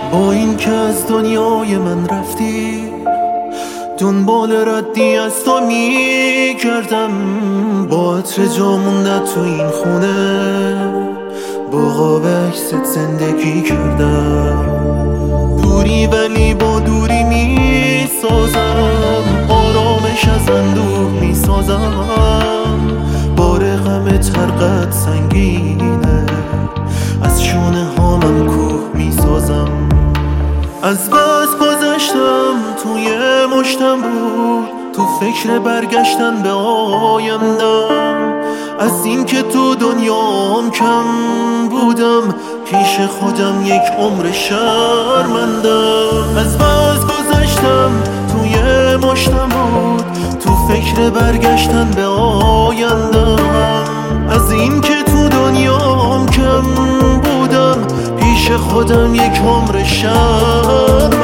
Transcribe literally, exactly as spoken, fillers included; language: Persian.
با این که از دنیای من رفتی، دنبال ردی از تو می کردم. با عطر جا مونده تو این خونه، با قاب عکست زندگی کردم. دوری ولی با دوری می سازم، آرامش از اندوه می سازم. بار غمت هر قد سنگینه، از شونه هامم کوه می سازم. از بس گذشتم توی مشتم بود، تو فکر برگشتن به آیندم. از این که تو دنیام کم بودم، پیش خودم یک عمر شرمندم. از بس گذشتم توی مشتم بود، تو فکر برگشتن به آیندم. از این که تو دنیام کم بودم، پیش خودم یک عمر شرمندم.